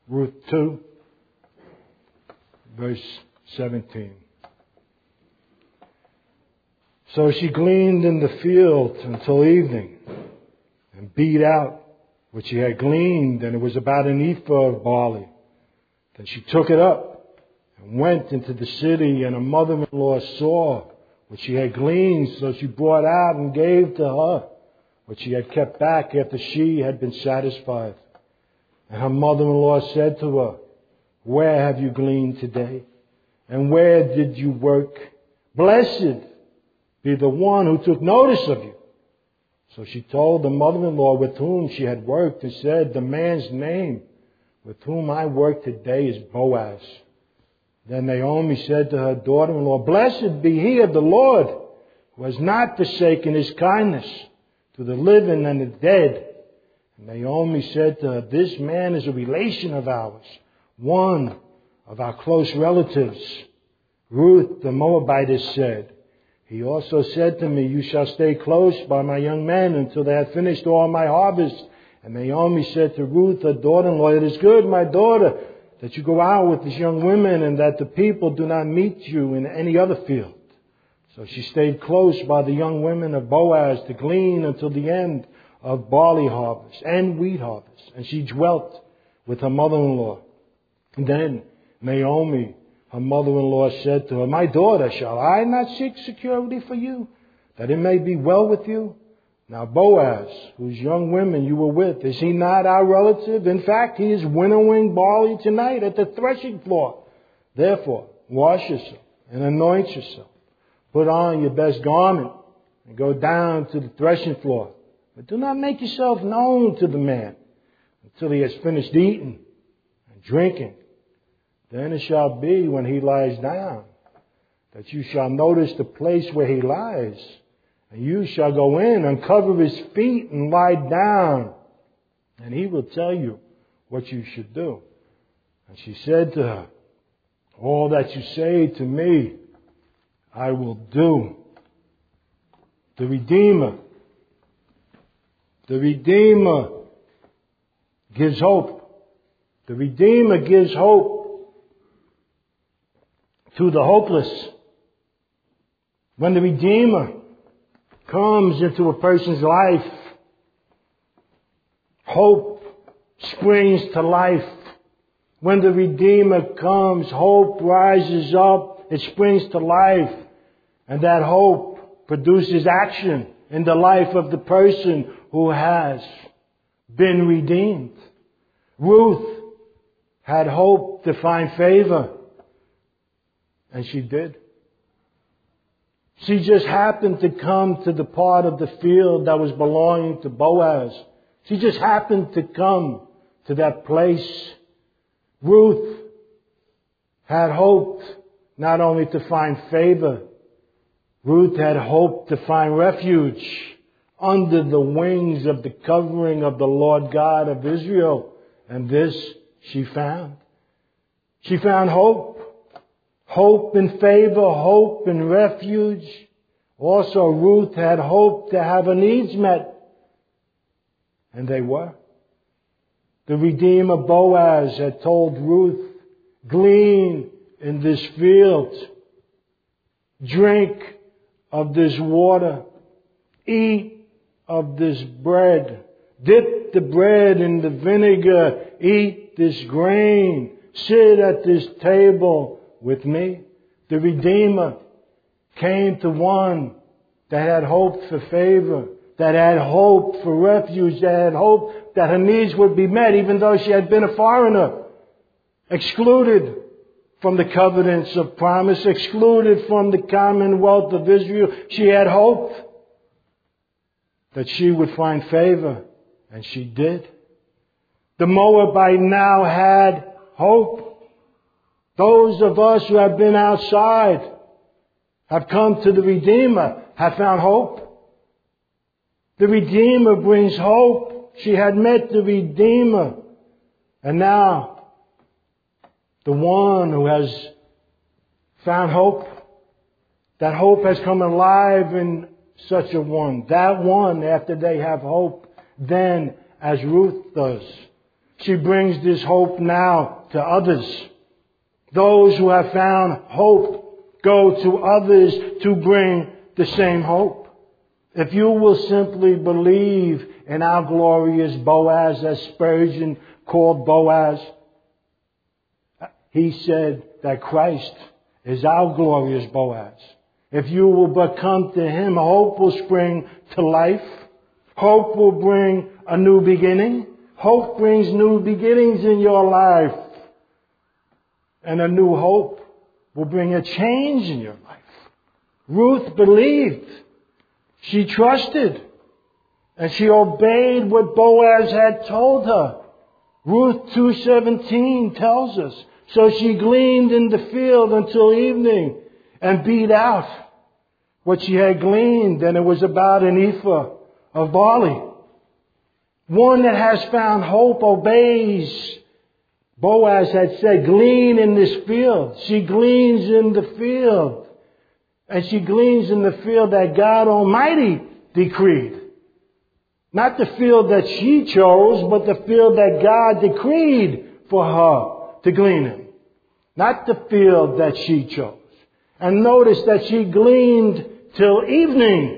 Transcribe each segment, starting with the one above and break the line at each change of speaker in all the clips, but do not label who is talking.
Ruth 2, verse 17. So she gleaned in the field until evening and beat out what she had gleaned, and it was about an ephah of barley. Then she took it up and went into the city, and her mother-in-law saw what she had gleaned, so she brought out and gave to her what she had kept back after she had been satisfied. And her mother-in-law said to her, "Where have you gleaned today? And where did you work? Blessed be the one who took notice of you." So she told the mother-in-law with whom she had worked and said, "The man's name with whom I work today is Boaz." Then Naomi said to her daughter-in-law, "Blessed be he of the Lord, who has not forsaken his kindness to the living and the dead." And Naomi said to her, "This man is a relation of ours, one of our close relatives." Ruth the Moabitess said, "He also said to me, 'You shall stay close by my young men until they have finished all my harvest.'" And Naomi said to Ruth, her daughter-in-law, "It is good, my daughter, that you go out with these young women and that the people do not meet you in any other field." So she stayed close by the young women of Boaz to glean until the end of barley harvest and wheat harvest. And she dwelt with her mother-in-law. And then Naomi, her mother-in-law, said to her, "My daughter, shall I not seek security for you, that it may be well with you? Now Boaz, whose young women you were with, is he not our relative? In fact, he is winnowing barley tonight at the threshing floor. Therefore, wash yourself and anoint yourself. Put on your best garment and go down to the threshing floor. But do not make yourself known to the man until he has finished eating and drinking. Then it shall be when he lies down that you shall notice the place where he lies. And you shall go in, uncover his feet, and lie down. And he will tell you what you should do." And she said to her, "All that you say to me, I will do." The Redeemer gives hope. The Redeemer gives hope to the hopeless. When the Redeemer comes into a person's life, hope springs to life. When the Redeemer comes, hope rises up. It springs to life. And that hope produces action in the life of the person who has been redeemed. Ruth had hope to find favor. And she did. She just happened to come to the part of the field that was belonging to Boaz. She just happened to come to that place. Ruth had hoped not only to find favor, Ruth had hoped to find refuge under the wings of the covering of the Lord God of Israel. And this she found. She found hope. Hope and favor, hope and refuge. Also, Ruth had hoped to have her needs met. And they were. The Redeemer Boaz had told Ruth, "Glean in this field. Drink of this water. Eat of this bread. Dip the bread in the vinegar. Eat this grain. Sit at this table with me." The Redeemer came to one that had hope for favor, that had hope for refuge, that had hope that her needs would be met, even though she had been a foreigner, excluded from the covenants of promise, excluded from the commonwealth of Israel. She had hope that she would find favor, and she did. The Moabite now had hope. Those of us who have been outside, have come to the Redeemer, have found hope. The Redeemer brings hope. She had met the Redeemer. And now, the one who has found hope, that hope has come alive in such a one. That one, after they have hope, then, as Ruth does, she brings this hope now to others. Those who have found hope go to others to bring the same hope. If you will simply believe in our glorious Boaz, as Spurgeon called Boaz, he said that Christ is our glorious Boaz. If you will but come to Him, hope will spring to life. Hope will bring a new beginning. Hope brings new beginnings in your life. And a new hope will bring a change in your life. Ruth believed. She trusted. And she obeyed what Boaz had told her. Ruth 2:17 tells us. So she gleaned in the field until evening and beat out what she had gleaned. And it was about an ephah of barley. One that has found hope obeys. Boaz had said, glean in this field. She gleans in the field. And she gleans in the field that God Almighty decreed. Not the field that she chose, but the field that God decreed for her to glean in. Not the field that she chose. And notice that she gleaned till evening.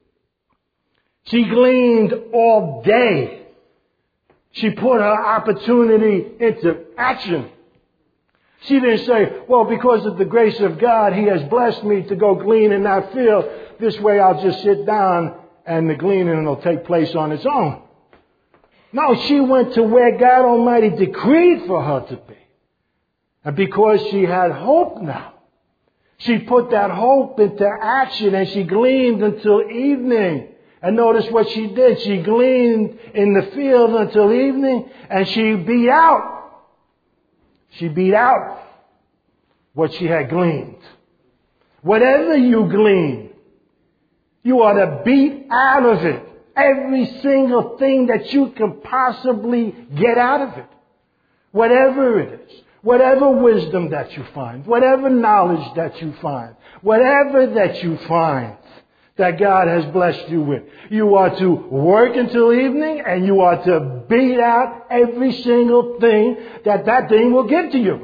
She gleaned all day. She put her opportunity into action. She didn't say, well, because of the grace of God, He has blessed me to go glean in that field. This way I'll just sit down and the gleaning will take place on its own. No, she went to where God Almighty decreed for her to be. And because she had hope now, she put that hope into action and she gleaned until evening. And notice what she did. She gleaned in the field until evening and she beat out. She beat out what she had gleaned. Whatever you glean, you ought to beat out of it every single thing that you can possibly get out of it. Whatever it is. Whatever wisdom that you find. Whatever knowledge that you find. Whatever that you find that God has blessed you with. You are to work until evening and you are to beat out every single thing that thing will give to you.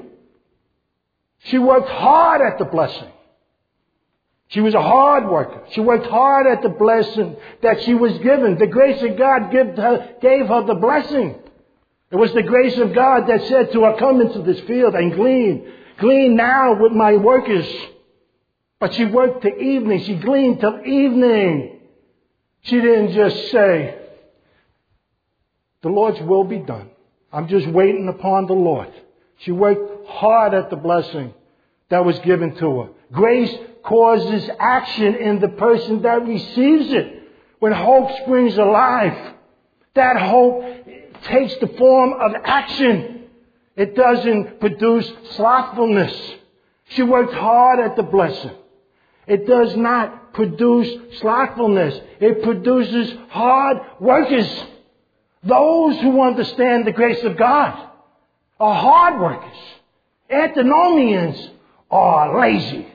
She worked hard at the blessing. She was a hard worker. She worked hard at the blessing that she was given. The grace of God gave her the blessing. It was the grace of God that said to her, come into this field and glean. Glean now with my workers. But she worked till evening. She gleaned till evening. She didn't just say, the Lord's will be done. I'm just waiting upon the Lord. She worked hard at the blessing that was given to her. Grace causes action in the person that receives it. When hope springs alive, that hope takes the form of action. It doesn't produce slothfulness. She worked hard at the blessing. It does not produce slothfulness. It produces hard workers. Those who understand the grace of God are hard workers. Antinomians are lazy.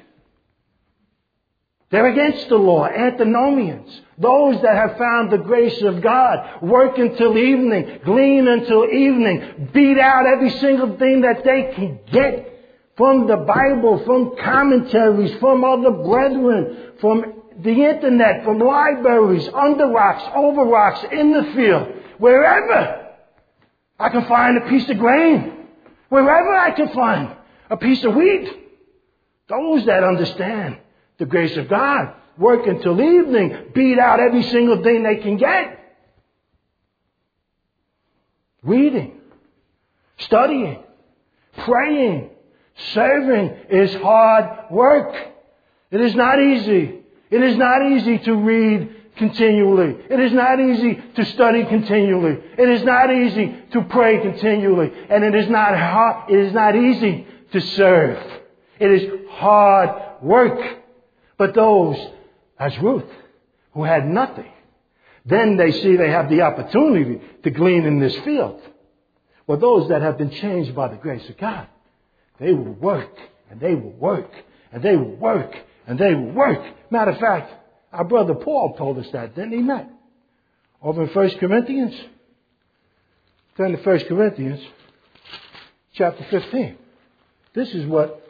They're against the law. Antinomians. Those that have found the grace of God work until evening, glean until evening, beat out every single thing that they can get from the Bible, from commentaries, from other brethren, from the internet, from libraries, under rocks, over rocks, in the field, wherever I can find a piece of grain, wherever I can find a piece of wheat. Those that understand the grace of God work until evening, beat out every single thing they can get. Reading, studying, praying, serving is hard work. It is not easy. It is not easy to read continually. It is not easy to study continually. It is not easy to pray continually. And it is not easy to serve. It is hard work. But those, as Ruth, who had nothing, then they see they have the opportunity to glean in this field. Well, those that have been changed by the grace of God, they will work, and they will work, and they will work, and they will work. Matter of fact, our brother Paul told us that, didn't he, Matt? Over in 1 Corinthians. Turn to 1 Corinthians chapter 15. This is what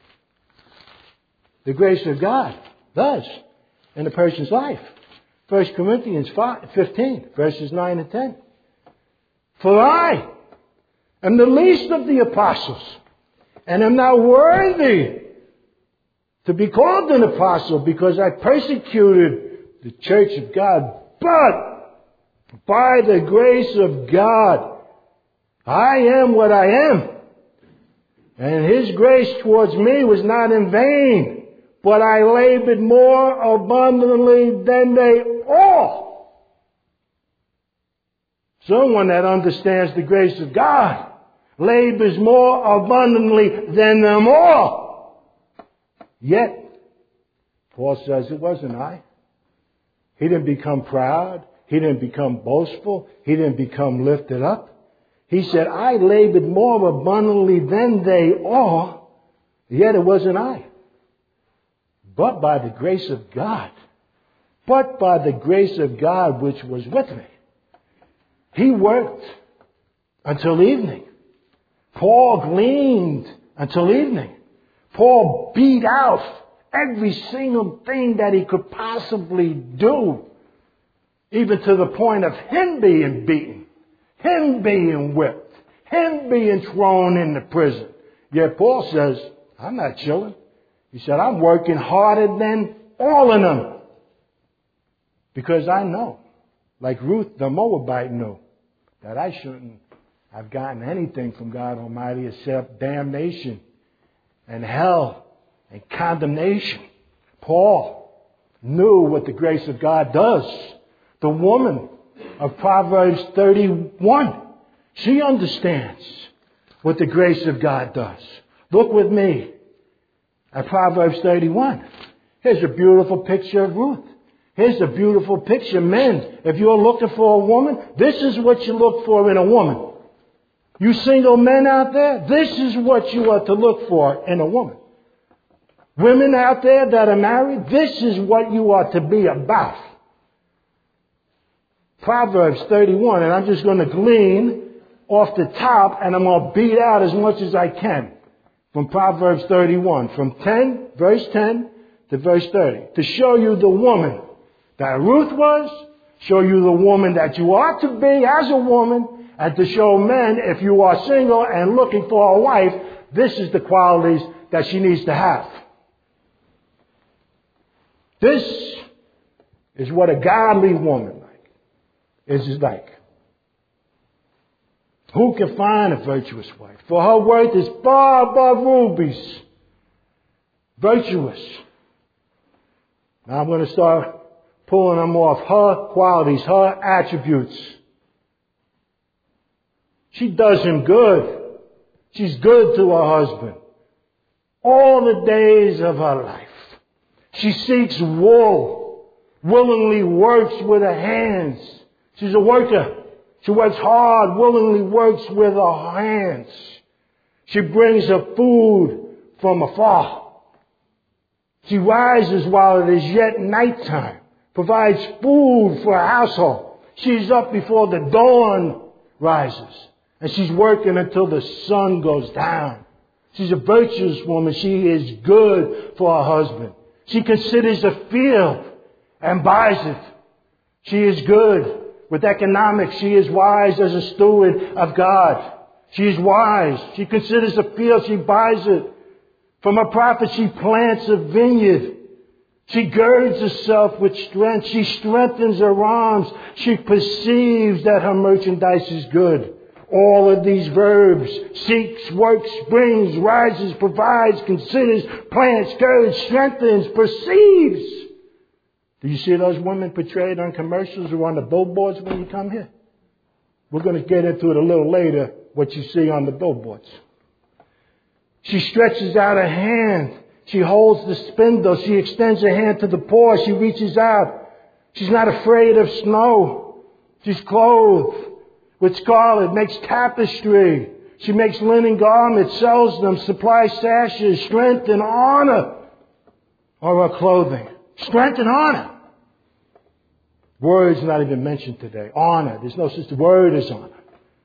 the grace of God does in a person's life. 1 Corinthians 15, verses 9 and 10. For I am the least of the apostles, and am not worthy to be called an apostle, because I persecuted the church of God. But by the grace of God, I am what I am. And His grace towards me was not in vain, but I labored more abundantly than they all. Someone that understands the grace of God labors more abundantly than them all. Yet, Paul says it wasn't I. He didn't become proud. He didn't become boastful. He didn't become lifted up. He said, I labored more abundantly than they all. Yet it wasn't I. But by the grace of God. But by the grace of God which was with me. He worked until evening. Paul gleaned until evening. Paul beat out every single thing that he could possibly do. Even to the point of him being beaten. Him being whipped. Him being thrown into prison. Yet Paul says, I'm not chilling. He said, I'm working harder than all of them. Because I know, like Ruth the Moabite knew, that I shouldn't have gotten anything from God Almighty except damnation and hell and condemnation. Paul knew what the grace of God does. The woman of Proverbs 31, she understands what the grace of God does. Look with me at Proverbs 31. Here's a beautiful picture of Ruth. Here's a beautiful picture. Men, if you're looking for a woman, this is what you look for in a woman. You single men out there, this is what you are to look for in a woman. Women out there that are married, this is what you are to be about. Proverbs 31, and I'm just going to glean off the top, and I'm going to beat out as much as I can from Proverbs 31, from verse 10 to verse 30, to show you the woman that Ruth was, show you the woman that you ought to be as a woman, and to show men, if you are single and looking for a wife, this is the qualities that she needs to have. This is what a godly woman is like. Who can find a virtuous wife? For her worth is far above rubies. Virtuous. Now I'm going to start pulling them off. Her qualities, her attributes. She does him good. She's good to her husband. All the days of her life. She seeks wool. Willingly works with her hands. She's a worker. She works hard, willingly works with her hands. She brings her food from afar. She rises while it is yet nighttime, provides food for her household. She's up before the dawn rises, and she's working until the sun goes down. She's a virtuous woman. She is good for her husband. She considers a field and buys it. She is good with economics. She is wise as a steward of God. She is wise. She considers a field. She buys it. From a profit, she plants a vineyard. She girds herself with strength. She strengthens her arms. She perceives that her merchandise is good. All of these verbs: seeks, works, brings, rises, provides, considers, plants, girds, strengthens, perceives. Do you see those women portrayed on commercials or on the billboards when you come here? We're going to get into it a little later, what you see on the billboards. She stretches out her hand. She holds the spindle. She extends her hand to the poor. She reaches out. She's not afraid of snow. She's clothed with scarlet, makes tapestry. She makes linen garments, sells them, supplies sashes. Strength and honor are her clothing. Strength and honor. Word's not even mentioned today. Honor. There's no such word as honor.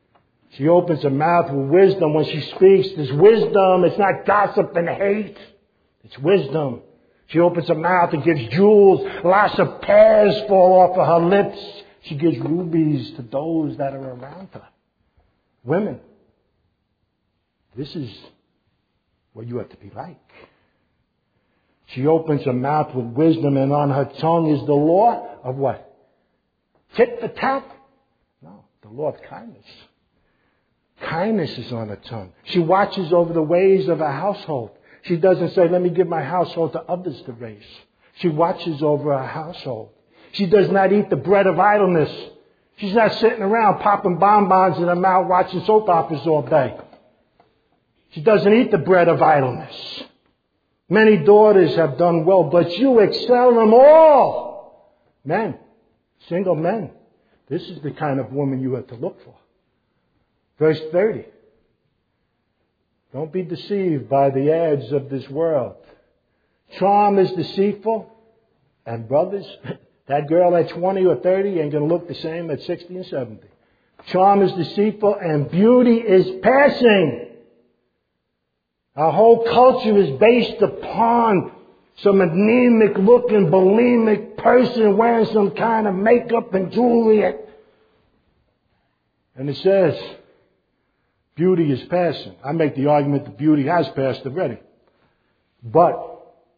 She opens her mouth with wisdom when she speaks. There's wisdom. It's not gossip and hate. It's wisdom. She opens her mouth and gives jewels. Lots of pearls fall off of her lips. She gives rubies to those that are around her. Women, this is what you have to be like. She opens her mouth with wisdom, and on her tongue is the law of what? Tit for tat? No, the law of kindness. Kindness is on her tongue. She watches over the ways of her household. She doesn't say, let me give my household to others to raise. She watches over her household. She does not eat the bread of idleness. She's not sitting around popping bonbons in her mouth watching soap operas all day. She doesn't eat the bread of idleness. Many daughters have done well, but you excel them all. Men, single men, this is the kind of woman you have to look for. Verse 30. Don't be deceived by the ads of this world. Charm is deceitful. And brothers, that girl at 20 or 30 ain't going to look the same at 60 and 70. Charm is deceitful and beauty is passing. Our whole culture is based upon some anemic looking, bulimic person wearing some kind of makeup and jewelry. And it says, beauty is passing. I make the argument that beauty has passed already. But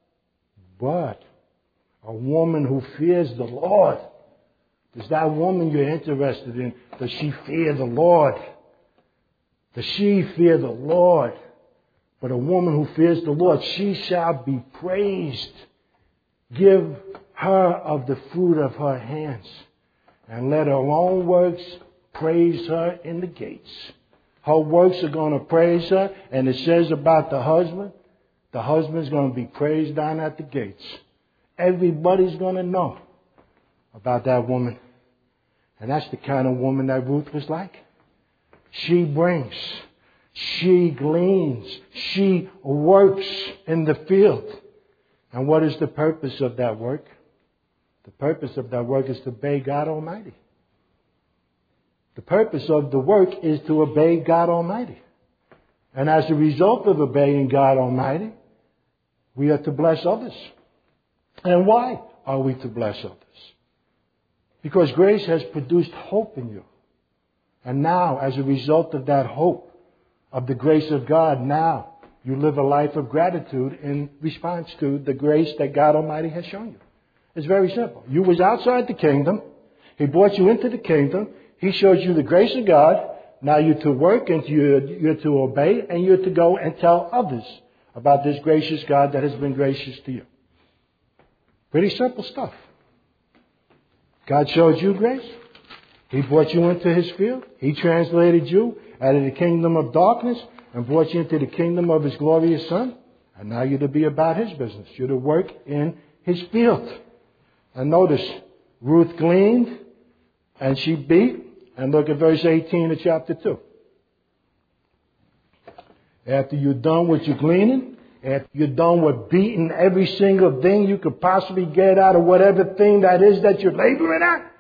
a woman who fears the Lord, is that woman you're interested in? Does she fear the Lord? Does she fear the Lord? But a woman who fears the Lord, she shall be praised. Give her of the fruit of her hands, and let her own works praise her in the gates. Her works are going to praise her, and it says about the husband's going to be praised down at the gates. Everybody's going to know about that woman. And that's the kind of woman that Ruth was like. She brings, she gleans, she works in the field. And what is the purpose of that work? The purpose of that work is to obey God Almighty. The purpose of the work is to obey God Almighty. And as a result of obeying God Almighty, we are to bless others. And why are we to bless others? Because grace has produced hope in you. And now, as a result of that hope, of the grace of God, now you live a life of gratitude in response to the grace that God Almighty has shown you. It's very simple. You was outside the kingdom. He brought you into the kingdom. He showed you the grace of God. Now you're to work and you're to obey and you're to go and tell others about this gracious God that has been gracious to you. Pretty simple stuff. God showed you grace. He brought you into His field. He translated you out of the kingdom of darkness and brought you into the kingdom of His glorious Son. And now you're to be about His business. You're to work in His field. And notice, Ruth gleaned and she beat. And look at verse 18 of chapter 2. After you're done with your gleaning, after you're done with beating every single thing you could possibly get out of whatever thing that is that you're laboring at,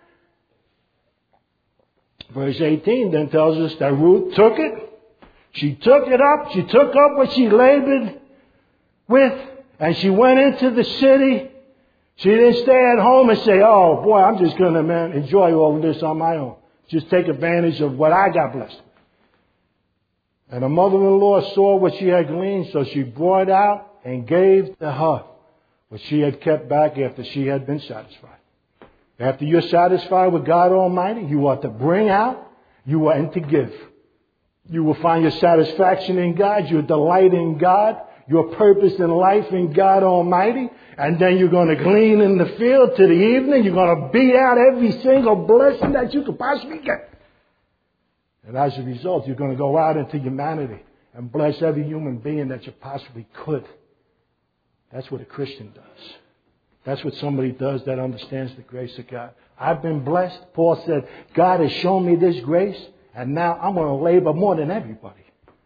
verse 18 then tells us that Ruth took it. She took it up. She took up what she labored with, and she went into the city. She didn't stay at home and say, oh boy, I'm just going to enjoy all of this on my own. Just take advantage of what I got blessed with. And her mother-in-law saw what she had gleaned, so she brought out and gave to her what she had kept back after she had been satisfied. After you're satisfied with God Almighty, you are to bring out, you are to give. You will find your satisfaction in God, your delight in God, your purpose in life in God Almighty. And then you're going to glean in the field to the evening. You're going to beat out every single blessing that you could possibly get. And as a result, you're going to go out into humanity and bless every human being that you possibly could. That's what a Christian does. That's what somebody does that understands the grace of God. I've been blessed. Paul said, God has shown me this grace, and now I'm going to labor more than everybody.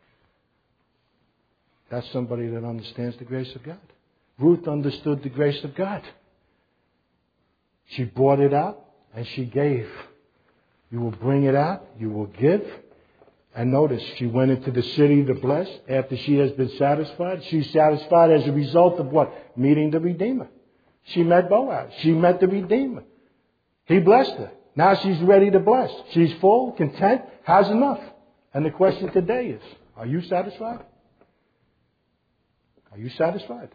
That's somebody that understands the grace of God. Ruth understood the grace of God. She brought it out and she gave. You will bring it out, you will give, And notice, she went into the city to bless after she has been satisfied. She's satisfied as a result of what? Meeting the Redeemer. She met Boaz. She met the Redeemer. He blessed her. Now she's ready to bless. She's full, content, has enough. And the question today is, are you satisfied? Are you satisfied?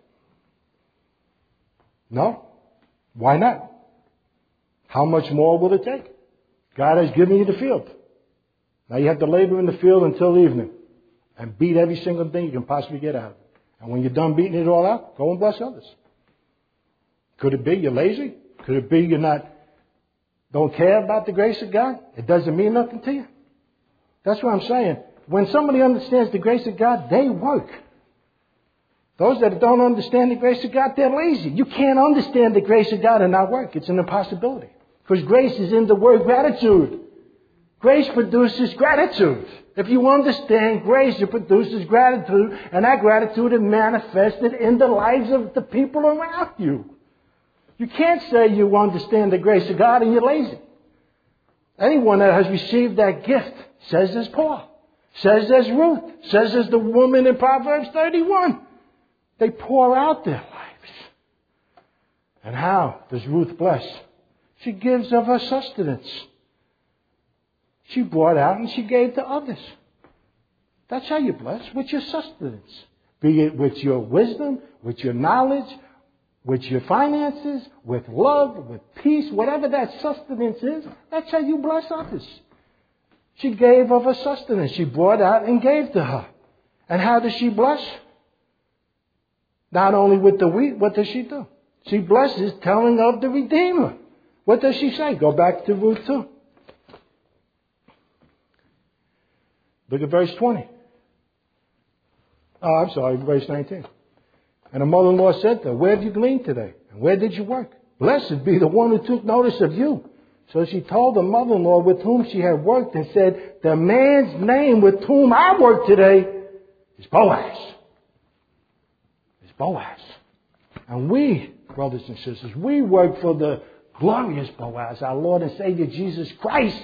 No? Why not? How much more will it take? God has given you the field. Now you have to labor in the field until evening and beat every single thing you can possibly get out of it. And when you're done beating it all out, go and bless others. Could it be you're lazy? Could it be you're don't care about the grace of God? It doesn't mean nothing to you? That's what I'm saying. When somebody understands the grace of God, they work. Those that don't understand the grace of God, they're lazy. You can't understand the grace of God and not work. It's an impossibility. Because grace is in the word gratitude. Grace produces gratitude. If you understand grace, it produces gratitude. And that gratitude is manifested in the lives of the people around you. You can't say you understand the grace of God and you're lazy. Anyone that has received that gift says as Paul, says as Ruth, says as the woman in Proverbs 31. They pour out their lives. And how does Ruth bless? She gives of her sustenance. She brought out and she gave to others. That's how you bless, with your sustenance. Be it with your wisdom, with your knowledge, with your finances, with love, with peace, whatever that sustenance is, that's how you bless others. She gave of her sustenance. She brought out and gave to her. And how does she bless? Not only with the wheat, what does she do? She blesses telling of the Redeemer. What does she say? Go back to Ruth 2. Look at verse 20. Verse 19. And her mother-in-law said to her, where have you gleaned today? And where did you work? Blessed be the one who took notice of you. So she told her mother-in-law with whom she had worked and said, the man's name with whom I work today is Boaz. It's Boaz. And we, brothers and sisters, we work for the glorious Boaz, our Lord and Savior Jesus Christ.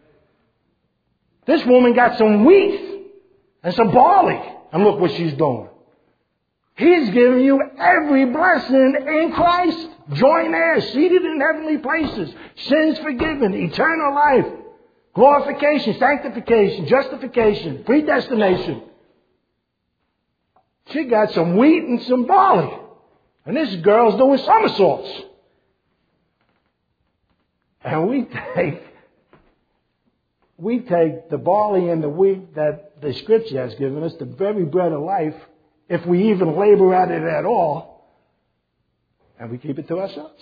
This woman got some wheat and some barley. And look what she's doing. He's giving you every blessing in Christ. Joint heirs, seated in heavenly places. Sins forgiven, eternal life. Glorification, sanctification, justification, predestination. She got some wheat and some barley. And this girl's doing somersaults. And we take the barley and the wheat that the Scripture has given us, the very bread of life, if we even labor at it at all, and we keep it to ourselves.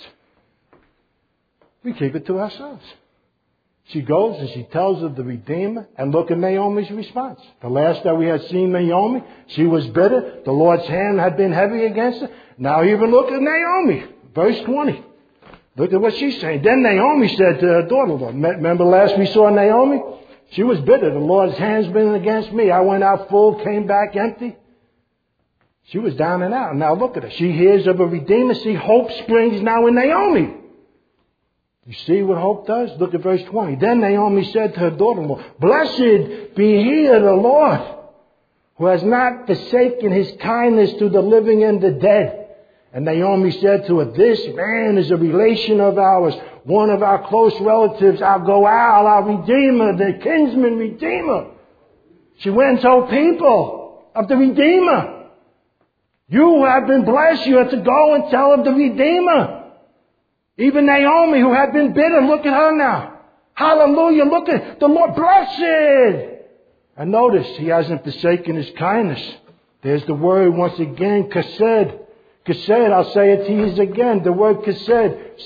We keep it to ourselves. She goes and she tells of the Redeemer, and look at Naomi's response. The last that we had seen Naomi, she was bitter. The Lord's hand had been heavy against her. Now even look at Naomi, verse 20. Look at what she's saying. Then Naomi said to her daughter-in-law, remember last we saw Naomi? She was bitter. The Lord's hand's been against me. I went out full, came back empty. She was down and out. Now look at her. She hears of a Redeemer. See, hope springs now in Naomi. You see what hope does? Look at verse 20. Then Naomi said to her daughter-in-law, blessed be he of the Lord, who has not forsaken his kindness to the living and the dead. And Naomi said to her, this man is a relation of ours, one of our close relatives, our Goal, our Redeemer, the kinsman Redeemer. She went and told people of the Redeemer. You have been blessed. You have to go and tell of the Redeemer. Even Naomi, who had been bitter, look at her now. Hallelujah. Look at the Lord. Blessed. And notice, he hasn't forsaken his kindness. There's the word once again, chesed. Chesed, I'll say it to you again. The word chesed.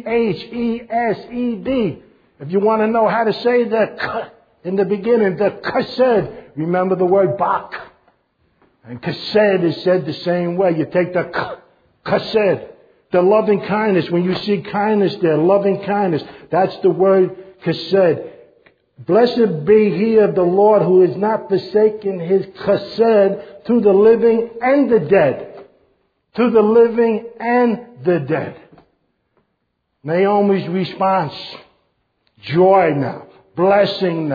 C-H-E-S-E-D. If you want to know how to say that in the beginning, the chesed, remember the word bak. And chesed is said the same way. You take the chesed. The loving kindness. When you see kindness there, loving kindness. That's the word chesed. Blessed be he of the Lord who has not forsaken his chesed to the living and the dead. To the living and the dead. Naomi's response. Joy now. Blessing now.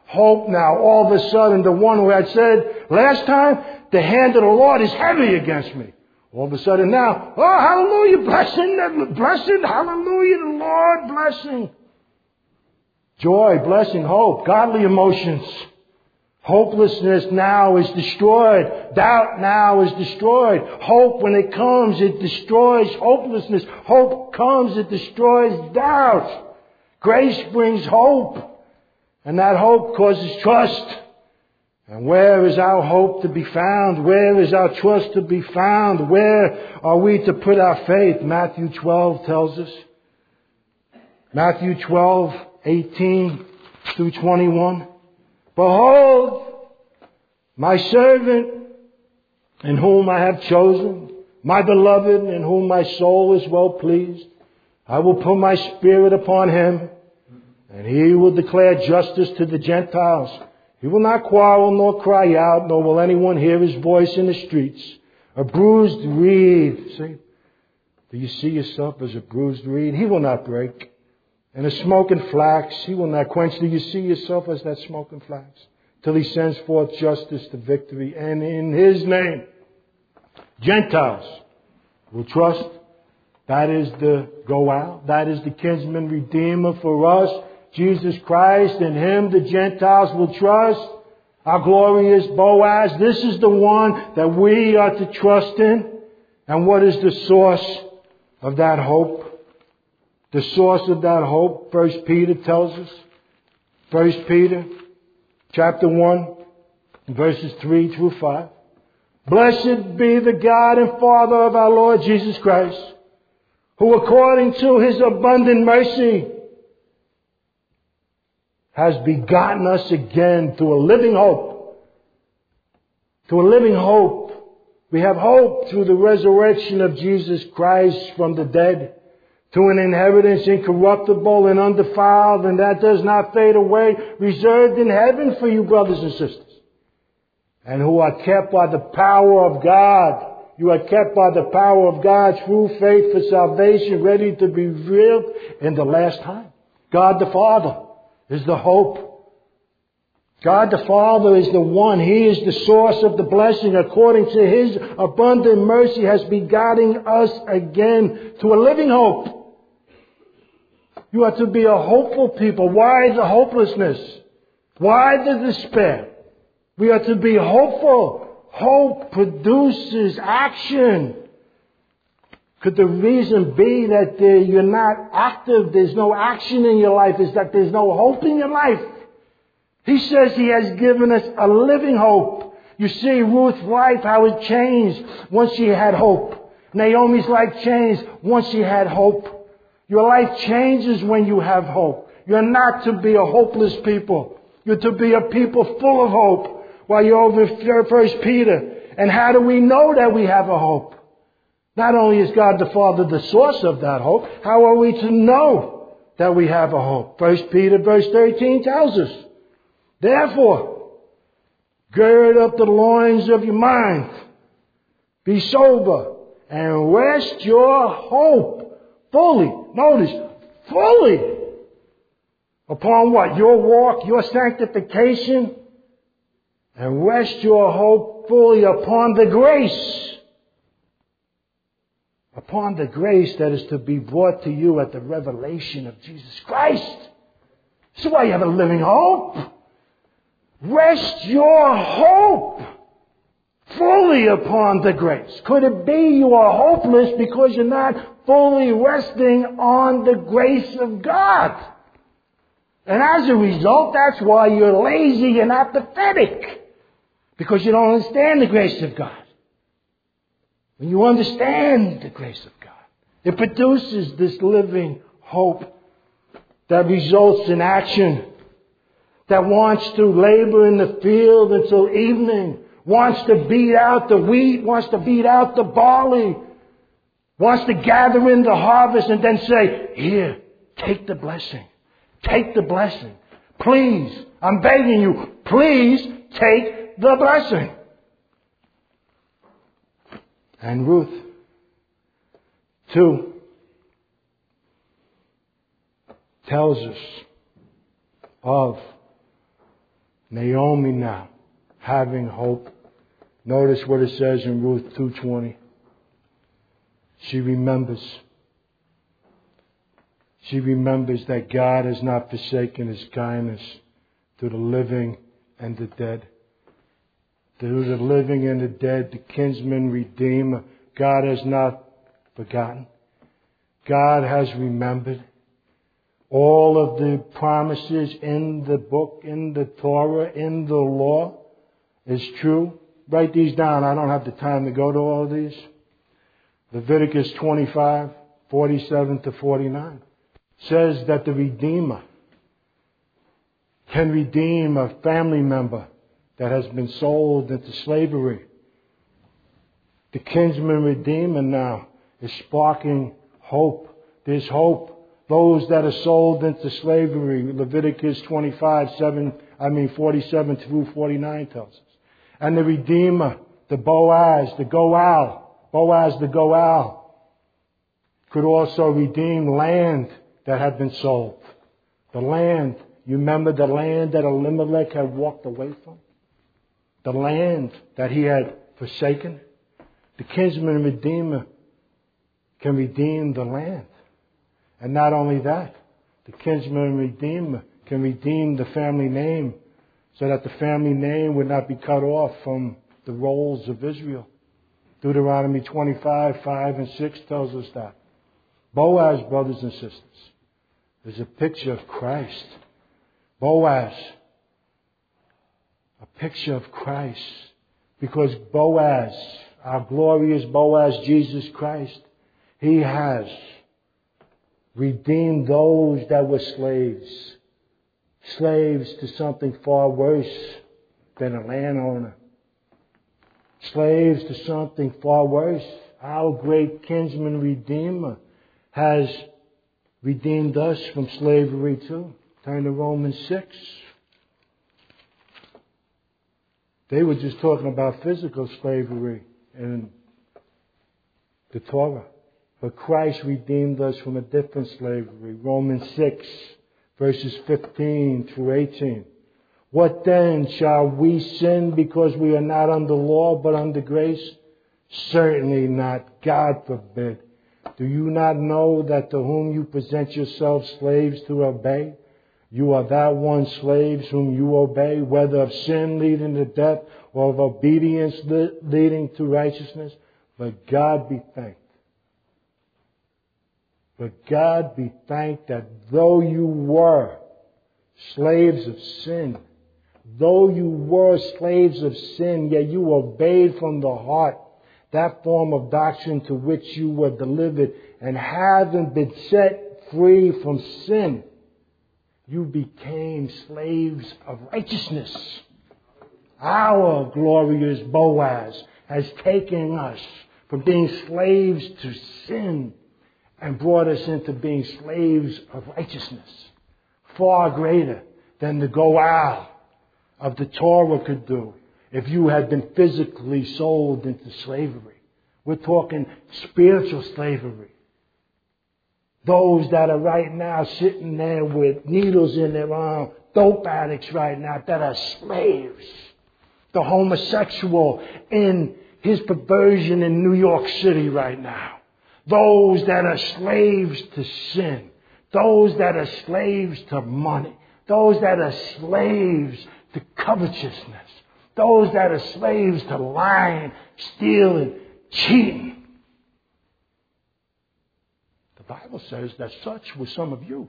hope now. All of a sudden, the one who had said last time, the hand of the Lord is heavy against me. All of a sudden now, oh, hallelujah, blessing, hallelujah, the Lord, blessing. Joy, blessing, hope, godly emotions. Hopelessness now is destroyed. Doubt now is destroyed. Hope, when it comes, it destroys hopelessness. Hope comes, it destroys doubt. Grace brings hope. And that hope causes trust. And where is our hope to be found? Where is our trust to be found? Where are we to put our faith? Matthew 12 tells us. Matthew 12:18 through 21. Behold, my servant in whom I have chosen, my beloved in whom my soul is well pleased. I will put my spirit upon him, and he will declare justice to the Gentiles. He will not quarrel nor cry out, nor will anyone hear his voice in the streets. A bruised reed. See? Do you see yourself as a bruised reed? He will not break. And a smoking flax, he will not quench. Do you see yourself as that smoking flax? Till he sends forth justice to victory. And in his name, Gentiles will trust. That is the go out. That is the kinsman redeemer for us. Jesus Christ. In him the Gentiles will trust. Our glorious Boaz. This is the one that we are to trust in. And what is the source of that hope? The source of that hope, 1 Peter tells us. 1 Peter chapter 1, verses 3 through 5. Blessed be the God and Father of our Lord Jesus Christ, who according to his abundant mercy has begotten us again to a living hope. To a living hope. We have hope through the resurrection of Jesus Christ from the dead. To an inheritance incorruptible and undefiled, and that does not fade away, reserved in heaven for you, brothers and sisters, and who are kept by the power of God. You are kept by the power of God through faith for salvation, ready to be revealed in the last time. God the Father is the hope. God the Father is the one. He is the source of the blessing. According to his abundant mercy has begotten us again to a living hope. You are to be a hopeful people. Why the hopelessness? Why the despair? We are to be hopeful. Hope produces action. Could the reason be that you're not active, there's no action in your life, is that there's no hope in your life? He says he has given us a living hope. You see Ruth's life, how it changed once she had hope. Naomi's life changed once she had hope. Your life changes when you have hope. You're not to be a hopeless people. You're to be a people full of hope. While you're over 1 Peter. And how do we know that we have a hope? Not only is God the Father the source of that hope, how are we to know that we have a hope? 1 Peter verse 13 tells us, therefore, gird up the loins of your mind. Be sober and rest your hope fully. Notice, fully. Upon what? Your walk, your sanctification. And rest your hope fully upon the grace. Upon the grace that is to be brought to you at the revelation of Jesus Christ. This is why you have a living hope. Rest your hope fully upon the grace. Could it be you are hopeless because you're not fully resting on the grace of God? And as a result, that's why you're lazy and apathetic. Because you don't understand the grace of God. When you understand the grace of God, it produces this living hope that results in action, that wants to labor in the field until evening, wants to beat out the wheat, wants to beat out the barley, wants to gather in the harvest and then say, here, take the blessing. Take the blessing. Please, I'm begging you, please take the blessing. And Ruth 2 tells us of Naomi now, having hope. Notice what it says in Ruth 2:20. She remembers. She remembers that God has not forsaken His kindness to the living and the dead. To the living and the dead, the kinsman redeemer, God has not forgotten. God has remembered. All of the promises in the book, in the Torah, in the law is true. Write these down. I don't have the time to go to all of these. Leviticus 25, 47 to 49 says that the Redeemer can redeem a family member that has been sold into slavery. The kinsman redeemer now is sparking hope. There's hope. Those that are sold into slavery, Leviticus 47 through 49 tells us. And the Redeemer, the Boaz, the Goal, could also redeem land that had been sold. The land, you remember the land that Elimelech had walked away from? The land that he had forsaken? The kinsman redeemer can redeem the land. And not only that, the kinsman redeemer can redeem the family name so that the family name would not be cut off from the rolls of Israel. Deuteronomy 25, 5 and 6 tells us that. Boaz, brothers and sisters, is a picture of Christ. Boaz, a picture of Christ. Because Boaz, our glorious Boaz, Jesus Christ, He has redeemed those that were slaves. Slaves to something far worse than a landowner. Slaves to something far worse. Our great kinsman redeemer has redeemed us from slavery too. Turn to Romans 6. They were just talking about physical slavery in the Torah. But Christ redeemed us from a different slavery. Romans 6, verses 15 through 18. What then? Shall we sin because we are not under law but under grace? Certainly not. God forbid. Do you not know that to whom you present yourselves slaves to obey, you are that one slaves whom you obey, whether of sin leading to death or of obedience leading to righteousness? But God be thanked. But God be thanked that though you were slaves of sin, yet you obeyed from the heart that form of doctrine to which you were delivered, and having been set free from sin, you became slaves of righteousness. Our glorious Boaz has taken us from being slaves to sin and brought us into being slaves of righteousness. Far greater than the Goal of the Torah could do if you had been physically sold into slavery. We're talking spiritual slavery. Those that are right now sitting there with needles in their arm, dope addicts right now that are slaves. The homosexual in his perversion in New York City right now. Those that are slaves to sin. Those that are slaves to money. Those that are slaves to covetousness. Those that are slaves to lying, stealing, cheating. The Bible says that such were some of you.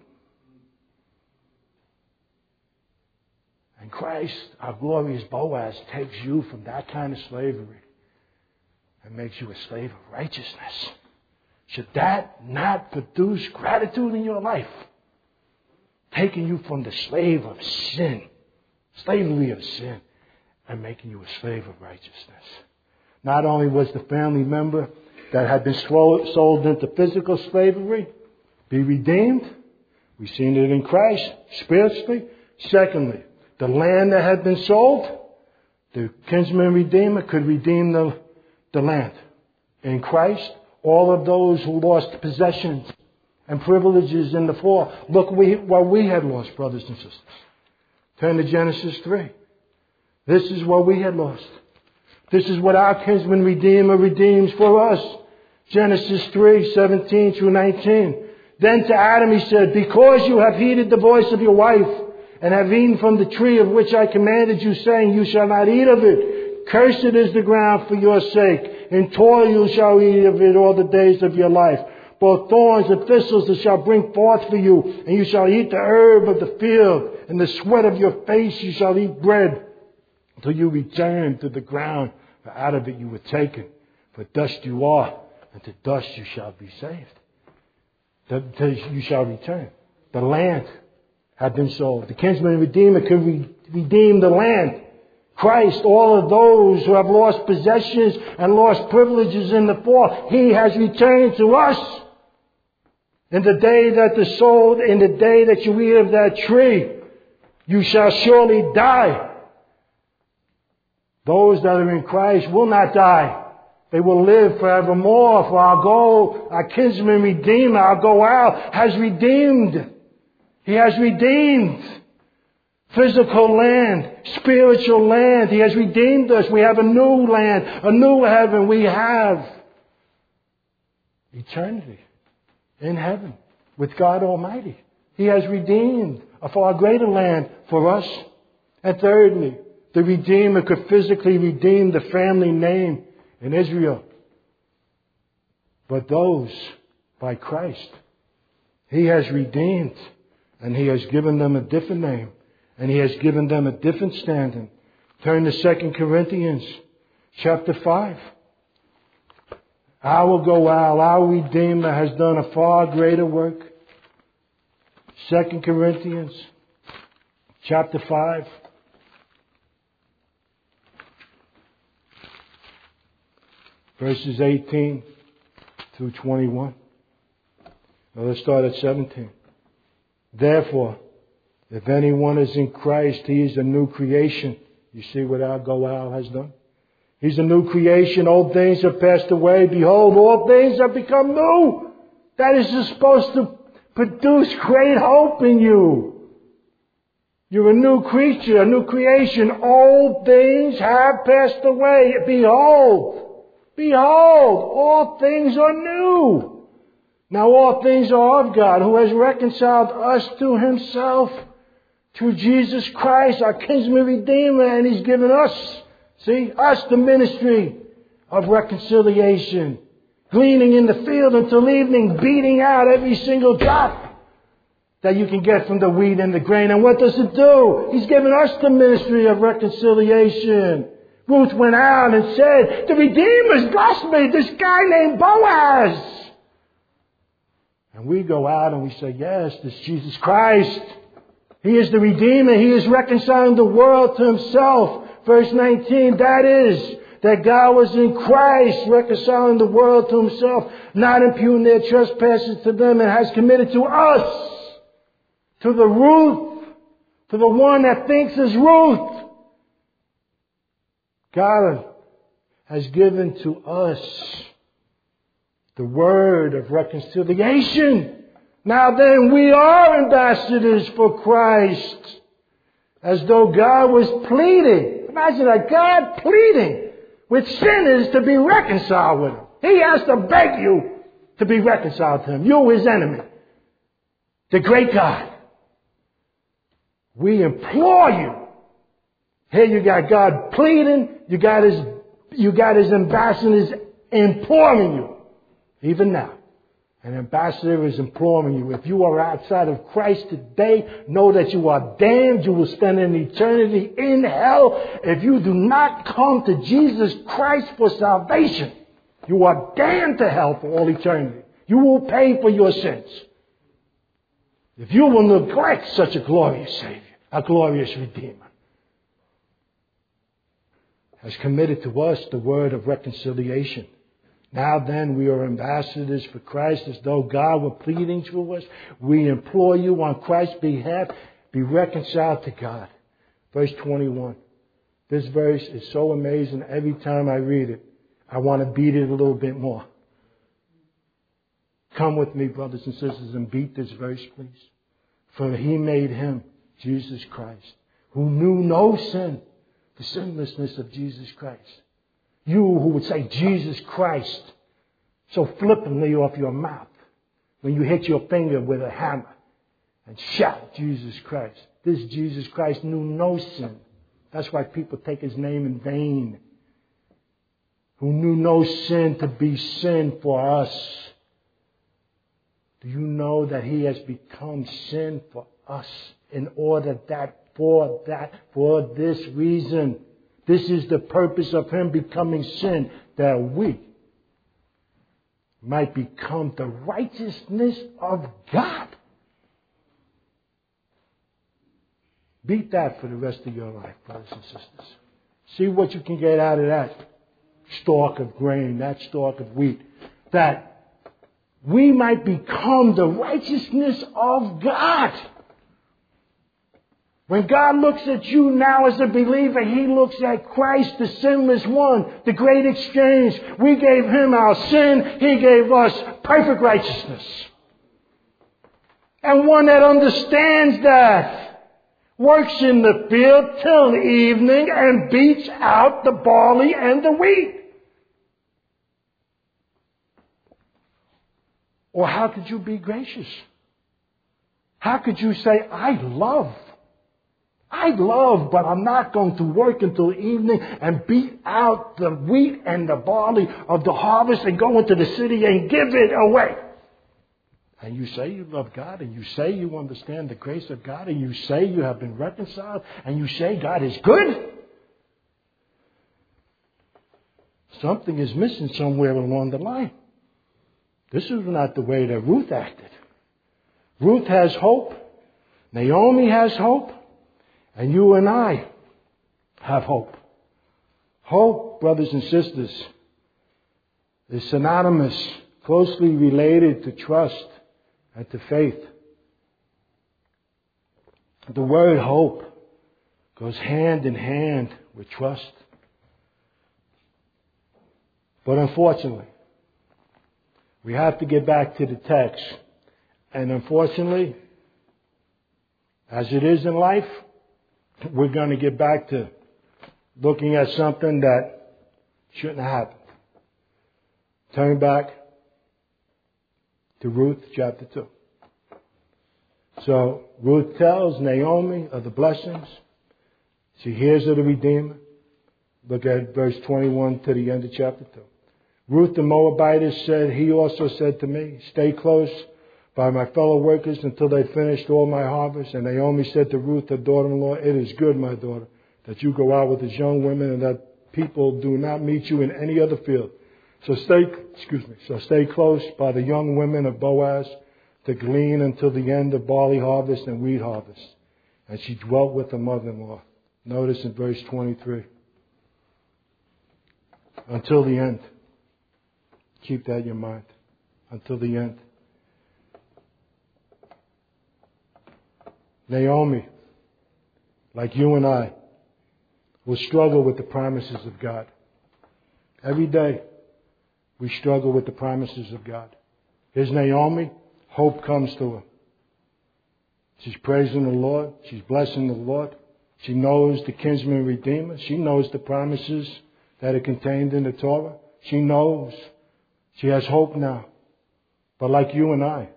And Christ, our glorious Boaz, takes you from that kind of slavery and makes you a slave of righteousness. Should that not produce gratitude in your life? Taking you from the slave of sin, slavery of sin, and making you a slave of righteousness. Not only was the family member that had been sold into physical slavery be redeemed, we've seen it in Christ spiritually. Secondly, the land that had been sold, the kinsman redeemer could redeem the land. In Christ, all of those who lost possessions and privileges in the fall. Look what we had lost, brothers and sisters. Turn to Genesis 3. This is what we had lost. This is what our kinsman redeemer redeems for us. Genesis 3:17 through 19. Then to Adam he said, because you have heeded the voice of your wife, and have eaten from the tree of which I commanded you, saying, you shall not eat of it. Cursed is the ground for your sake. In toil you shall eat of it all the days of your life. Both thorns and thistles it shall bring forth for you, and you shall eat the herb of the field. In the sweat of your face you shall eat bread, until you return to the ground, for out of it you were taken. For dust you are, and to dust you shall be saved. You shall return. The land had been sold. The kinsman redeemer could redeem the land. Christ, all of those who have lost possessions and lost privileges in the fall, He has returned to us. In the day that you eat of that tree, you shall surely die. Those that are in Christ will not die. They will live forevermore. For our goal, our kinsman redeemer, our Goal, has redeemed. He has redeemed physical land, spiritual land. He has redeemed us. We have a new land, a new heaven. We have eternity in heaven with God Almighty. He has redeemed a far greater land for us. And thirdly, the Redeemer could physically redeem the family name in Israel. But those by Christ, He has redeemed, and He has given them a different name, and He has given them a different standing. Turn to 2 Corinthians chapter 5. Our Goal, our Redeemer, has done a far greater work. 2 Corinthians chapter 5. Verses 18 through 21. Now let's start at 17. Therefore, if anyone is in Christ, he is a new creation. You see what our Goal has done? He's a new creation. Old things have passed away. Behold, all things have become new. That is supposed to produce great hope in you. You're a new creature, a new creation. Old things have passed away. Behold, all things are new. Now all things are of God, who has reconciled us to Himself through Jesus Christ, our kinsman redeemer, and He's given us, us the ministry of reconciliation. Gleaning in the field until evening, beating out every single drop that you can get from the wheat and the grain. And what does it do? He's given us the ministry of reconciliation. Ruth went out and said, the Redeemer's blessed me, this guy named Boaz. And we go out and we say, yes, this Jesus Christ. He is the Redeemer. He is reconciling the world to Himself. Verse 19, that is, that God was in Christ reconciling the world to Himself, not imputing their trespasses to them, and has committed to us, to the Ruth, to the one that thinks is Ruth. God has given to us the word of reconciliation. Now then, we are ambassadors for Christ, as though God was pleading. Imagine that, God pleading with sinners to be reconciled with Him. He has to beg you to be reconciled to Him. You, His enemy. The great God. We implore you. Here you got God pleading. You got His ambassadors imploring you. Even now, an ambassador is imploring you. If you are outside of Christ today, know that you are damned. You will spend an eternity in hell if you do not come to Jesus Christ for salvation. You are damned to hell for all eternity. You will pay for your sins if you will neglect such a glorious Savior, a glorious Redeemer. Has committed to us the word of reconciliation. Now then, we are ambassadors for Christ, as though God were pleading through us. We implore you on Christ's behalf, be reconciled to God. Verse 21. This verse is so amazing. Every time I read it, I want to beat it a little bit more. Come with me, brothers and sisters, and beat this verse, please. For He made Him, Jesus Christ, who knew no sin, The sinlessness of Jesus Christ. You who would say Jesus Christ so flippantly off your mouth when you hit your finger with a hammer and shout Jesus Christ. This Jesus Christ knew no sin. That's why people take his name in vain. Who knew no sin to be sin for us. Do you know that he has become sin for us in order that for this reason, this is the purpose of him becoming sin, that we might become the righteousness of God. Beat that for the rest of your life, brothers and sisters. See what you can get out of that stalk of grain, that stalk of wheat. That we might become the righteousness of God. When God looks at you now as a believer, he looks at Christ, the sinless one, the great exchange. We gave him our sin. He gave us perfect righteousness. And one that understands that works in the field till the evening and beats out the barley and the wheat. Or how could you be gracious? How could you say, I love, but I'm not going to work until evening and beat out the wheat and the barley of the harvest and go into the city and give it away. And you say you love God, and you say you understand the grace of God, and you say you have been reconciled, and you say God is good. Something is missing somewhere along the line. This is not the way that Ruth acted. Ruth has hope. Naomi has hope. And you and I have hope. Hope, brothers and sisters, is synonymous, closely related to trust and to faith. The word hope goes hand in hand with trust. But unfortunately, we have to get back to the text. And unfortunately, as it is in life, we're going to get back to looking at something that shouldn't have happened. Turn back to Ruth chapter 2. So Ruth tells Naomi of the blessings. She hears of the Redeemer. Look at verse 21 to the end of chapter 2. Ruth the Moabitess said, he also said to me, stay close by my fellow workers until they finished all my harvest. And Naomi said to Ruth, her daughter-in-law, it is good, my daughter, that you go out with these young women and that people do not meet you in any other field. So stay close by the young women of Boaz to glean until the end of barley harvest and wheat harvest. And she dwelt with her mother-in-law. Notice in verse 23. Until the end. Keep that in your mind. Until the end. Naomi, like you and I, will struggle with the promises of God. Every day, we struggle with the promises of God. Here's Naomi. Hope comes to her. She's praising the Lord. She's blessing the Lord. She knows the kinsman redeemer. She knows the promises that are contained in the Torah. She knows. She has hope now. But like you and I,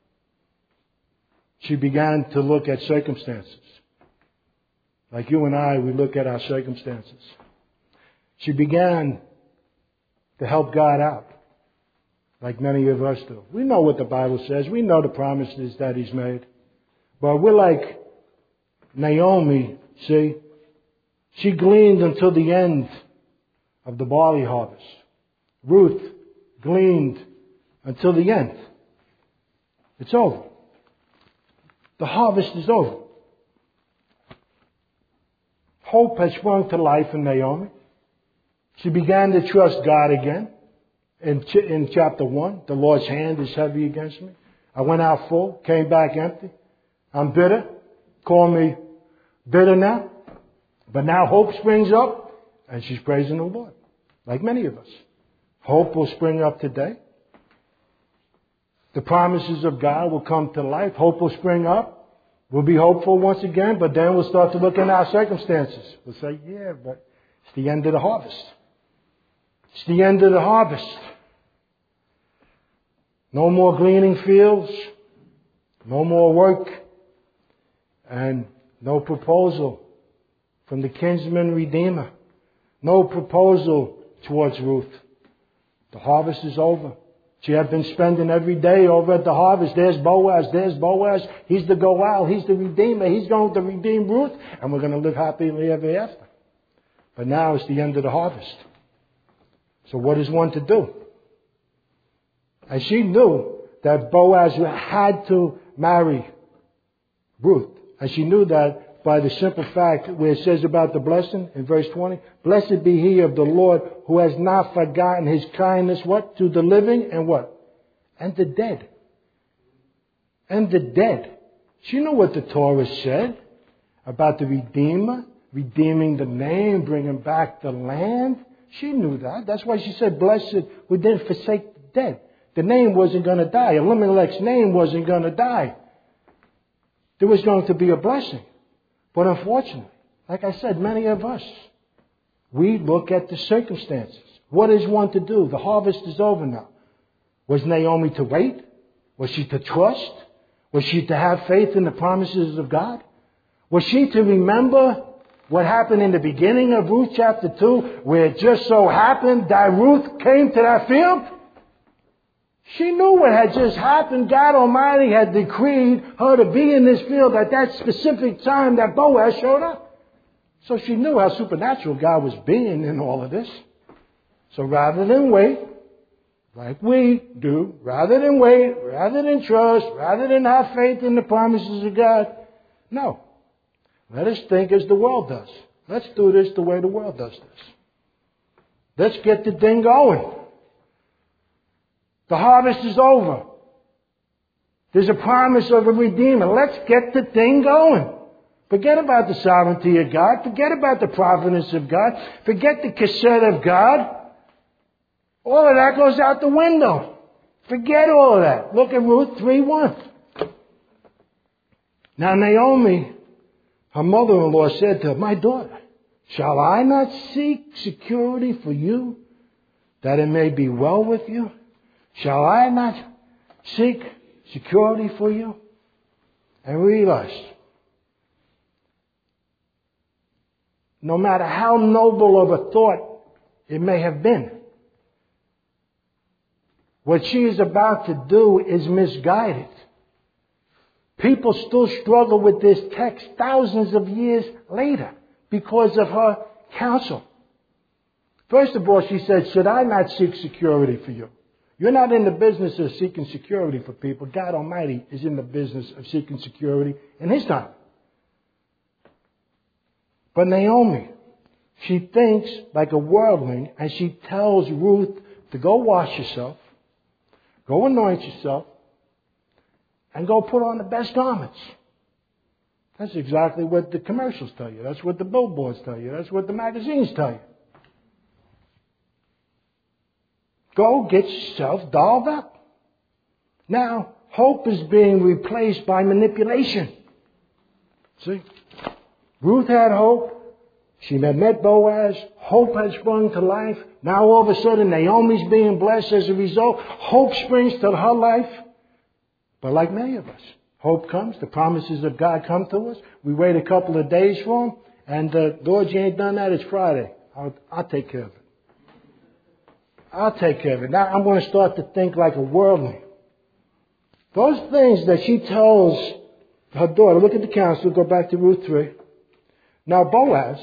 she began to look at circumstances. Like you and I, we look at our circumstances. She began to help God out, like many of us do. We know what the Bible says. We know the promises that He's made. But we're like Naomi, see? She gleaned until the end of the barley harvest. Ruth gleaned until the end. It's over. The harvest is over. Hope has sprung to life in Naomi. She began to trust God again. In chapter 1, the Lord's hand is heavy against me. I went out full, came back empty. I'm bitter. Call me bitter now. But now hope springs up, and she's praising the Lord, like many of us. Hope will spring up today. The promises of God will come to life. Hope will spring up. We'll be hopeful once again, but then we'll start to look at our circumstances. We'll say, yeah, but it's the end of the harvest. It's the end of the harvest. No more gleaning fields, no more work, and no proposal from the kinsman redeemer. No proposal towards Ruth. The harvest is over. She had been spending every day over at the harvest. There's Boaz. There's Boaz. He's the Goel. He's the Redeemer. He's going to redeem Ruth. And we're going to live happily ever after. But now it's the end of the harvest. So what is one to do? And she knew that Boaz had to marry Ruth. And she knew that by the simple fact where it says about the blessing in verse 20, blessed be he of the Lord who has not forgotten his kindness, what? To the living and what? And the dead. And the dead. She knew what the Torah said about the Redeemer, redeeming the name, bringing back the land. She knew that. That's why she said, blessed who didn't forsake the dead. The name wasn't going to die. Elimelech's name wasn't going to die. There was going to be a blessing. But unfortunately, like I said, many of us, we look at the circumstances. What is one to do? The harvest is over now. Was Naomi to wait? Was she to trust? Was she to have faith in the promises of God? Was she to remember what happened in the beginning of Ruth chapter 2, where it just so happened that Ruth came to that field? She knew what had just happened. God Almighty had decreed her to be in this field at that specific time that Boaz showed up. So she knew how supernatural God was being in all of this. So rather than wait, like we do, rather than wait, rather than trust, rather than have faith in the promises of God, no. Let us think as the world does. Let's do this the way the world does this. Let's get the thing going. The harvest is over. There's a promise of a Redeemer. Let's get the thing going. Forget about the sovereignty of God. Forget about the providence of God. Forget the cassette of God. All of that goes out the window. Forget all of that. Look at Ruth 3:1. Now Naomi, her mother-in-law, said to her, my daughter, shall I not seek security for you, that it may be well with you? Shall I not seek security for you? And realize, no matter how noble of a thought it may have been, what she is about to do is misguided. People still struggle with this text thousands of years later because of her counsel. First of all, she said, should I not seek security for you? You're not in the business of seeking security for people. God Almighty is in the business of seeking security in His time. But Naomi, she thinks like a worldling, and she tells Ruth to go wash yourself, go anoint yourself, and go put on the best garments. That's exactly what the commercials tell you. That's what the billboards tell you. That's what the magazines tell you. Go get yourself dolled up. Now, hope is being replaced by manipulation. See? Ruth had hope. She had met Boaz. Hope had sprung to life. Now all of a sudden Naomi's being blessed as a result. Hope springs to her life. But like many of us, hope comes. The promises of God come to us. We wait a couple of days for them. And Lord, you ain't done that. It's Friday. I'll take care of it. I'll take care of it. Now I'm going to start to think like a worldling. Those things that she tells her daughter, look at the counsel, go back to Ruth 3. Now Boaz,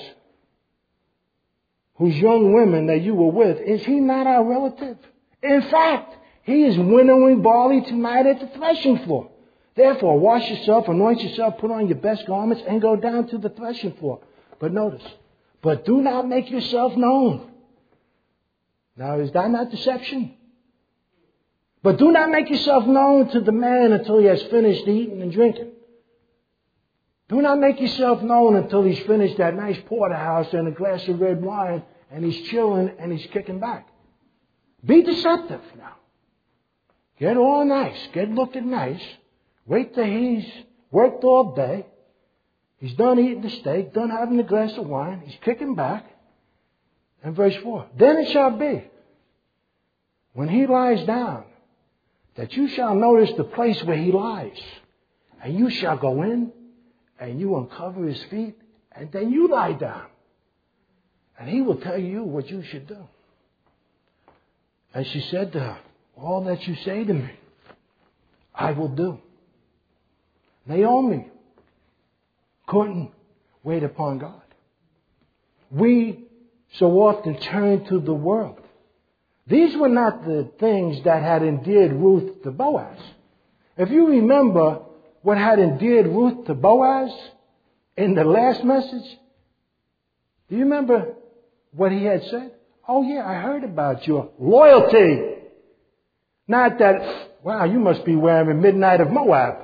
whose young women that you were with, is he not our relative? In fact, he is winnowing barley tonight at the threshing floor. Therefore, wash yourself, anoint yourself, put on your best garments, and go down to the threshing floor. But notice, but do not make yourself known. Now, is that not deception? But do not make yourself known to the man until he has finished eating and drinking. Do not make yourself known until he's finished that nice porterhouse and a glass of red wine and he's chilling and he's kicking back. Be deceptive now. Get all nice. Get looking nice. Wait till he's worked all day. He's done eating the steak, done having a glass of wine. He's kicking back. And verse 4, then it shall be, when he lies down, that you shall notice the place where he lies. And you shall go in, and you uncover his feet, and then you lie down. And he will tell you what you should do. And she said to her, all that you say to me, I will do. Naomi couldn't wait upon God. We so often turn to the world. These were not the things that had endeared Ruth to Boaz. If you remember what had endeared Ruth to Boaz in the last message, do you remember what he had said? Oh yeah, I heard about your loyalty. Not that, wow, you must be wearing Midnight of Moab.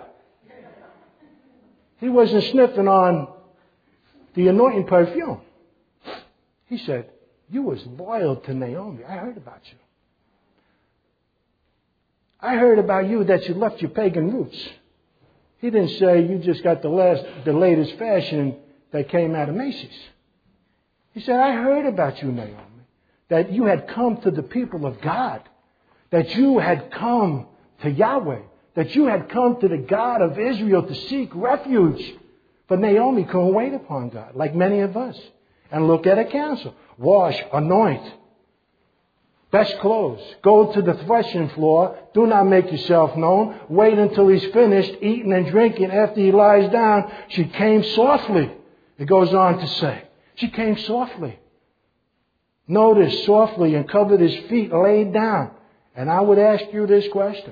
He wasn't sniffing on the anointing perfume. He said, you was loyal to Naomi. I heard about you. I heard about you that you left your pagan roots. He didn't say you just got the latest fashion that came out of Macy's. He said, I heard about you, Naomi, that you had come to the people of God, that you had come to Yahweh, that you had come to the God of Israel to seek refuge. But Naomi couldn't wait upon God, like many of us. And look at a counsel. Wash, anoint, best clothes. Go to the threshing floor. Do not make yourself known. Wait until he's finished eating and drinking. After he lies down, she came softly. It goes on to say. She came softly. Notice, softly, and covered his feet, laid down. And I would ask you this question.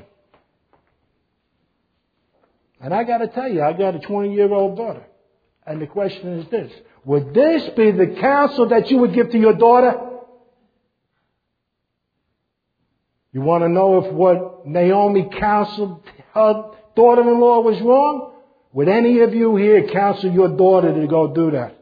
And I got to tell you, I got a 20-year-old daughter. And the question is this. Would this be the counsel that you would give to your daughter? You want to know if what Naomi counseled her daughter-in-law was wrong? Would any of you here counsel your daughter to go do that?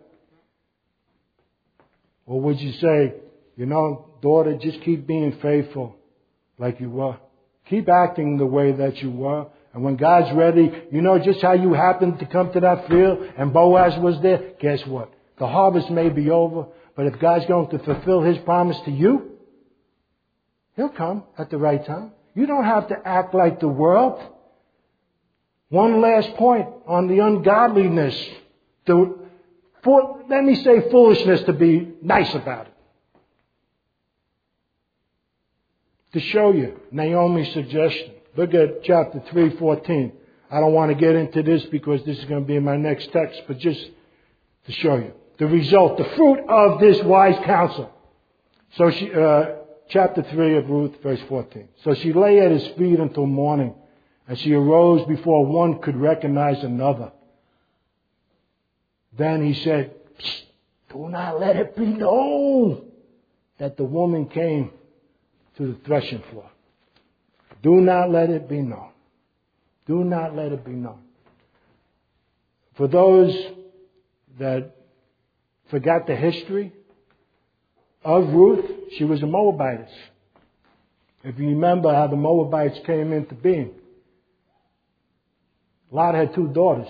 Or would you say, you know, daughter, just keep being faithful like you were. Keep acting the way that you were. And when God's ready, you know just how you happened to come to that field and Boaz was there? Guess what? The harvest may be over, but if God's going to fulfill His promise to you, He'll come at the right time. You don't have to act like the world. One last point on the ungodliness. Let me say foolishness to be nice about it. To show you Naomi's suggestion. Look at chapter 3:14. I don't want to get into this because this is going to be in my next text, but just to show you. The result, the fruit of this wise counsel. So she, chapter 3 of Ruth, verse 14. So she lay at his feet until morning, and she arose before one could recognize another. Then he said, do not let it be known that the woman came to the threshing floor. Do not let it be known. Do not let it be known. For those that forgot the history of Ruth, she was a Moabitess. If you remember how the Moabites came into being, Lot had 2 daughters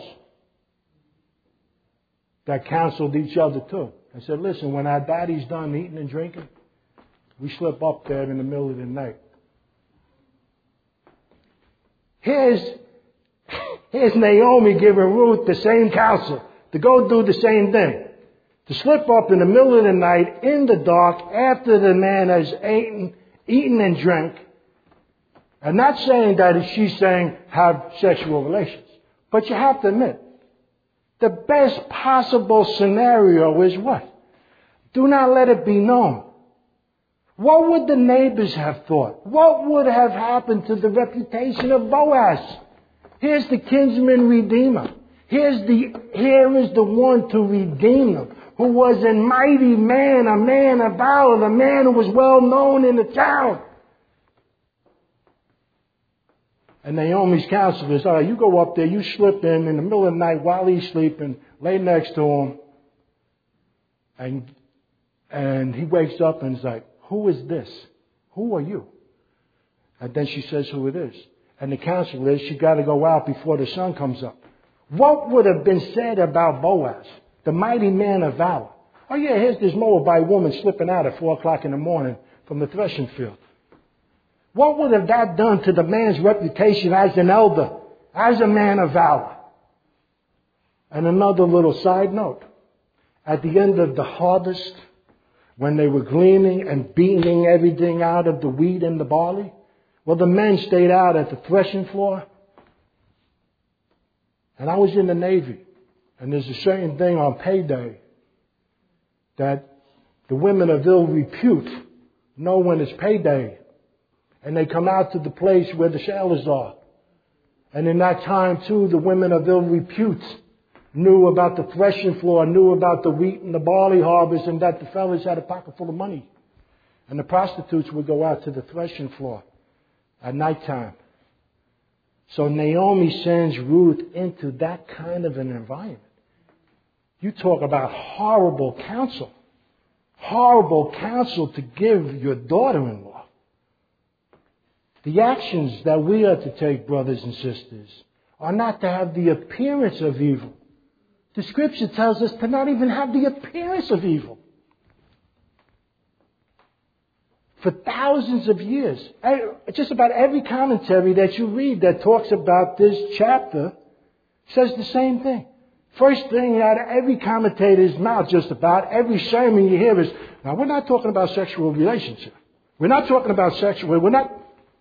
that counseled each other too. I said, listen, when our daddy's done eating and drinking, we slip up there in the middle of the night. Here's Naomi giving Ruth the same counsel to go do the same thing. To slip up in the middle of the night in the dark after the man has eaten and drank. I'm not saying that she's saying have sexual relations. But you have to admit, the best possible scenario is what? Do not let it be known. What would the neighbors have thought? What would have happened to the reputation of Boaz? Here's the kinsman redeemer. Here is the one to redeem them, who was a mighty man, a man of valor, a man who was well known in the town. And Naomi's counsel is, all right, you go up there, you slip in the middle of the night while he's sleeping, lay next to him, and he wakes up and is like, who is this? Who are you? And then she says who it is. And the counsel is, she got to go out before the sun comes up. What would have been said about Boaz, the mighty man of valor? Oh yeah, here's this Moabite woman slipping out at 4 o'clock in the morning from the threshing field. What would have that done to the man's reputation as an elder, as a man of valor? And another little side note. At the end of the harvest, when they were gleaning and beating everything out of the wheat and the barley, well, the men stayed out at the threshing floor. And I was in the Navy. And there's a certain thing on payday that the women of ill repute know when it's payday. And they come out to the place where the sailors are. And in that time, too, the women of ill repute knew about the threshing floor, knew about the wheat and the barley harvest, and that the fellas had a pocket full of money. And the prostitutes would go out to the threshing floor at nighttime. So Naomi sends Ruth into that kind of an environment. You talk about horrible counsel. Horrible counsel to give your daughter-in-law. The actions that we are to take, brothers and sisters, are not to have the appearance of evil. The Scripture tells us to not even have the appearance of evil. For thousands of years, just about every commentary that you read that talks about this chapter says the same thing. First thing out of every commentator's mouth, just about every sermon you hear is, now we're not talking about sexual relationship. We're not talking about sexual, we're not.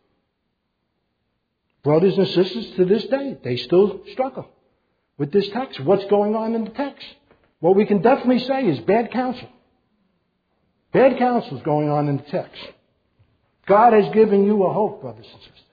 Brothers and sisters to this day, they still struggle with this text. What's going on in the text? What we can definitely say is bad counsel. Bad counsel is going on in the text. God has given you a hope, brothers and sisters.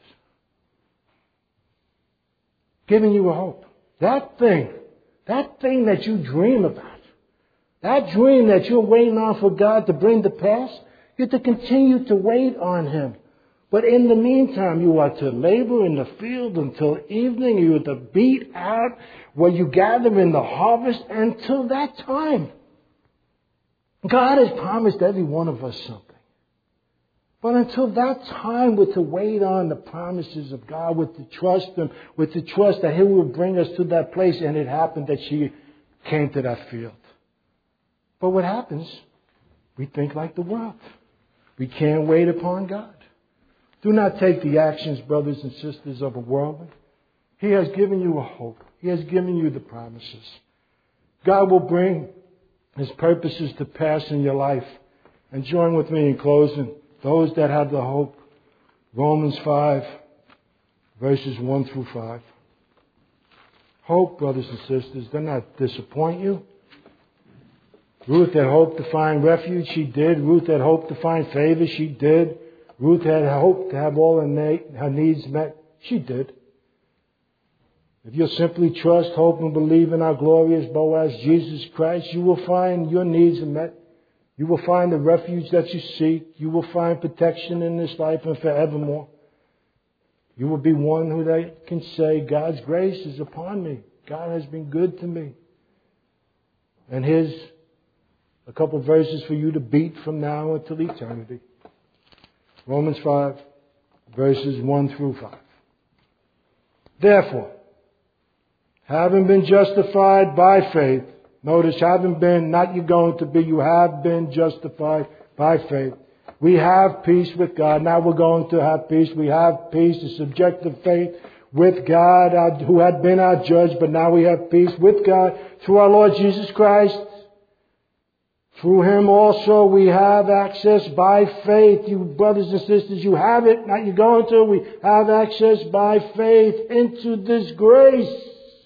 Given you a hope. That thing that you dream about, that dream that you're waiting on for God to bring to pass, you have to continue to wait on Him. But in the meantime, you are to labor in the field until evening. You are to beat out what you gather in the harvest until that time. God has promised every one of us something. But until that time, we're to wait on the promises of God, with to trust Him, with to trust that He will bring us to that place. And it happened that she came to that field. But what happens? We think like the world. We can't wait upon God. Do not take the actions, brothers and sisters, of a worldling. He has given you a hope. He has given you the promises. God will bring His purposes to pass in your life. And join with me in closing. Those that have the hope. Romans 5, verses 1 through 5. Hope, brothers and sisters, does not disappoint you. Ruth had hoped to find refuge. She did. Ruth had hoped to find favor. She did. Ruth had hoped to have all her needs met. She did. If you'll simply trust, hope, and believe in our glorious Boaz, Jesus Christ, you will find your needs met. You will find the refuge that you seek. You will find protection in this life and forevermore. You will be one who they can say, God's grace is upon me. God has been good to me. And here's a couple of verses for you to beat from now until eternity. Romans 5, verses 1 through 5. Therefore, having been justified by faith, notice, having been, not you're going to be, you have been justified by faith. We have peace with God. Now we're going to have peace. We have peace, a subjective faith with God, who had been our judge, but now we have peace with God through our Lord Jesus Christ. Through Him also we have access by faith. You brothers and sisters, you have it. Not you're going to. We have access by faith into this grace.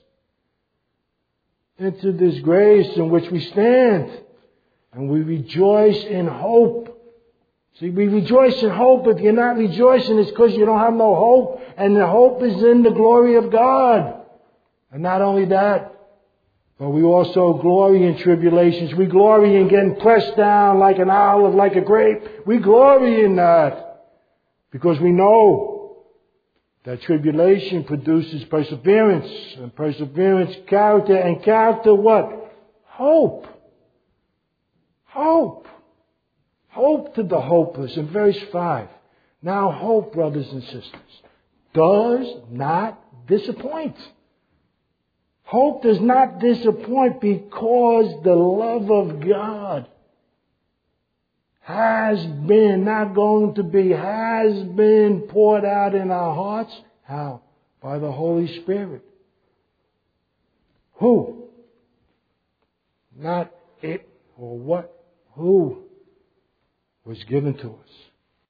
Into this grace in which we stand. And we rejoice in hope. See, we rejoice in hope. If you're not rejoicing, it's because you don't have no hope. And the hope is in the glory of God. And not only that, but we also glory in tribulations. We glory in getting pressed down like an olive, like a grape. We glory in that. Because we know that tribulation produces perseverance. And perseverance, character. And character what? Hope. Hope. Hope to the hopeless. In verse 5. Now hope, brothers and sisters, does not disappoint. Hope does not disappoint because the love of God has been, not going to be, has been poured out in our hearts. How? By the Holy Spirit. Who? Not it or what. Who was given to us.